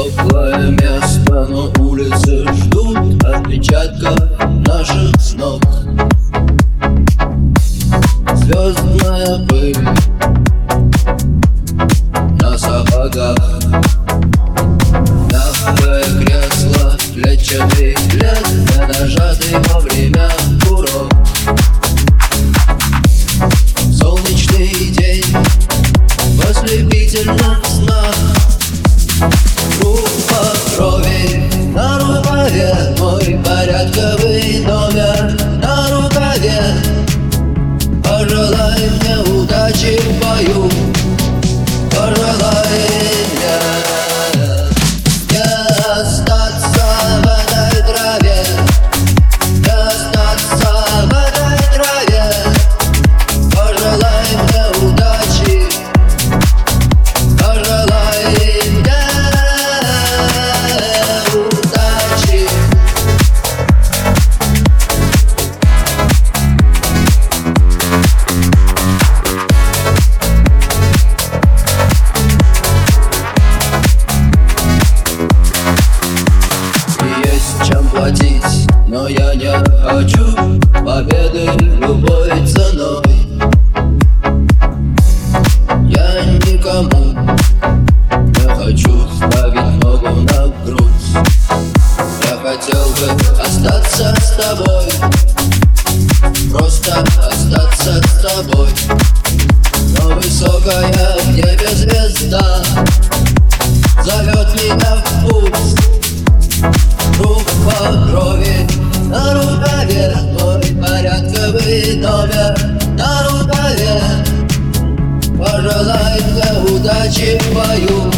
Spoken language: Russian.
Теплое место, но улицы ждут отпечатков наших снов. Звездная пыль на сапогах, мягкое кресло, клетчатый плед, не нажатый во время урок. Солнечный день в ослепительных снах. Группа крови на рукаве, мой порядковый номер на рукаве. Пожелай мне удачи в бою, пожелай мне не остаться в этой траве, не остаться в этой траве. Пожелай мне удачи, пожелай мне удачи. Чем платить, но я не хочу победы любой ценой. Я никому не хочу ставить ногу на грудь. Я хотел бы остаться с тобой, просто остаться с тобой. Но высокая в небе звезда зовет меня в путь. Группа крови на рукаве, мой порядковый номер на рукаве. Пожелай мне удачи в бою,